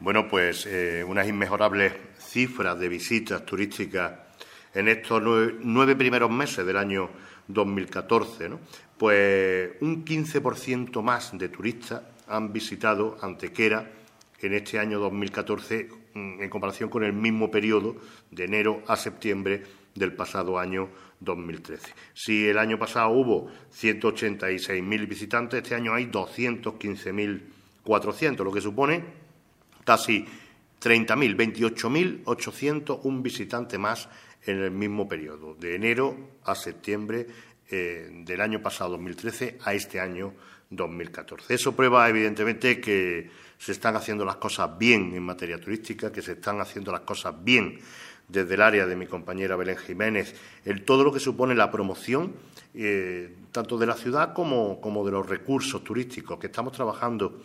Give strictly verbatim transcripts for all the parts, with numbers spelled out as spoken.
Bueno, pues eh, unas inmejorables cifras de visitas turísticas en estos nueve, nueve primeros meses del año dos mil catorce, ¿no? Pues un quince por ciento más de turistas han visitado Antequera en este año dos mil catorce en comparación con el mismo periodo de enero a septiembre del pasado año dos mil trece. Si el año pasado hubo ciento ochenta y seis mil visitantes, este año hay doscientos quince mil cuatrocientos, lo que supone casi treinta mil, veintiocho mil ochocientos un visitantes más en el mismo periodo, de enero a septiembre eh, del año pasado, dos mil trece, a este año dos mil catorce. Eso prueba, evidentemente, que se están haciendo las cosas bien en materia turística, que se están haciendo las cosas bien desde el área de mi compañera Belén Jiménez, el todo lo que supone la promoción eh, tanto de la ciudad como, como de los recursos turísticos, que estamos trabajando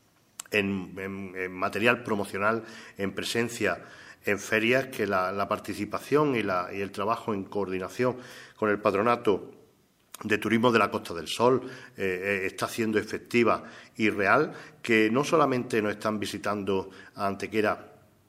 en, en, en material promocional, en presencia en ferias, que la, la participación y, la, y el trabajo en coordinación con el Patronato de Turismo de la Costa del Sol eh, está siendo efectiva y real, que no solamente nos están visitando a Antequera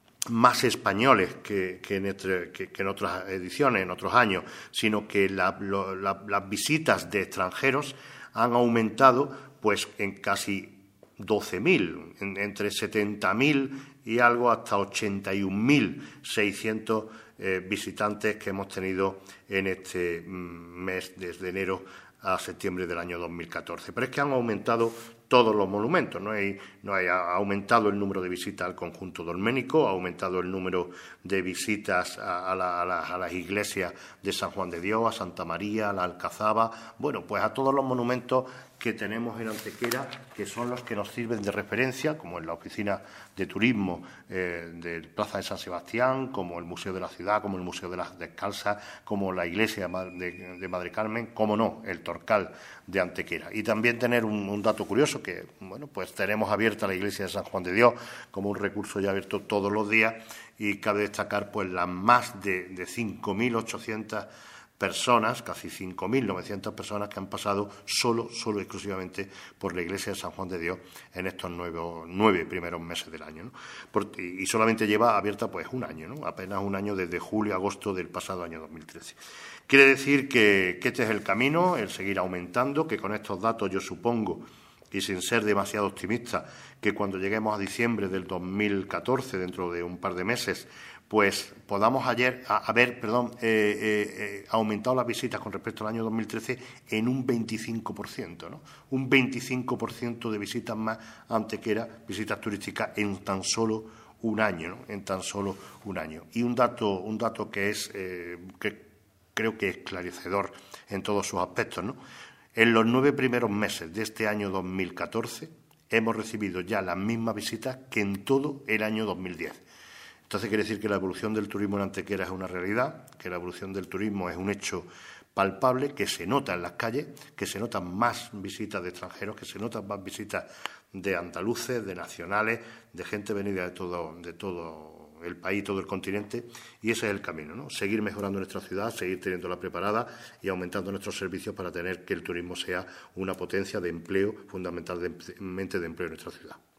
más españoles que, que, en este, que, que en otras ediciones, en otros años, sino que la, lo, la, las visitas de extranjeros han aumentado pues en casi doce mil, en, entre setenta mil y algo hasta ochenta y un mil seiscientos eh, visitantes que hemos tenido en este mes desde enero a septiembre del año dos mil catorce. Pero es que han aumentado todos los monumentos, no hay, no hay, ha aumentado el número de visitas al conjunto dolménico, ha aumentado el número de visitas a, a, la, a, la, a las iglesias de San Juan de Dios, a Santa María, a la Alcazaba, bueno, pues a todos los monumentos que tenemos en Antequera, que son los que nos sirven de referencia, como en la oficina de turismo eh, de Plaza de San Sebastián, como el Museo de la Ciudad, como el Museo de las Descalzas, como la iglesia de, de Madre Carmen, como no, el Torcal de Antequera. Y también tener un, un dato curioso, que bueno, pues tenemos abierta la iglesia de San Juan de Dios como un recurso ya abierto todos los días, y cabe destacar pues las más de, de cinco mil ochocientas personas, casi cinco mil novecientas personas que han pasado solo, solo exclusivamente por la iglesia de San Juan de Dios en estos nueve, nueve primeros meses del año, ¿no? Por, y solamente lleva abierta pues un año, ¿no? Apenas un año desde julio a agosto del pasado año dos mil trece. Quiere decir que, que este es el camino, el seguir aumentando, que con estos datos yo supongo, y sin ser demasiado optimista, que cuando lleguemos a diciembre del dos mil catorce, dentro de un par de meses, pues podamos ayer haber perdón, eh, eh, aumentado las visitas con respecto al año dos mil trece en un veinticinco por ciento, ¿no? Un veinticinco por ciento de visitas más a Antequera, visitas turísticas en tan solo un año, ¿no? En tan solo un año. Y un dato, un dato que es eh, que creo que es esclarecedor en todos sus aspectos, ¿no? En los nueve primeros meses de este año dos mil catorce hemos recibido ya las mismas visitas que en todo el año dos mil diez. Entonces quiere decir que la evolución del turismo en Antequera es una realidad, que la evolución del turismo es un hecho palpable, que se nota en las calles, que se notan más visitas de extranjeros, que se notan más visitas de andaluces, de nacionales, de gente venida de todo, de todo el país, todo el continente, y ese es el camino, ¿no? Seguir mejorando nuestra ciudad, seguir teniéndola preparada y aumentando nuestros servicios para tener que el turismo sea una potencia de empleo, fundamentalmente de empleo en nuestra ciudad.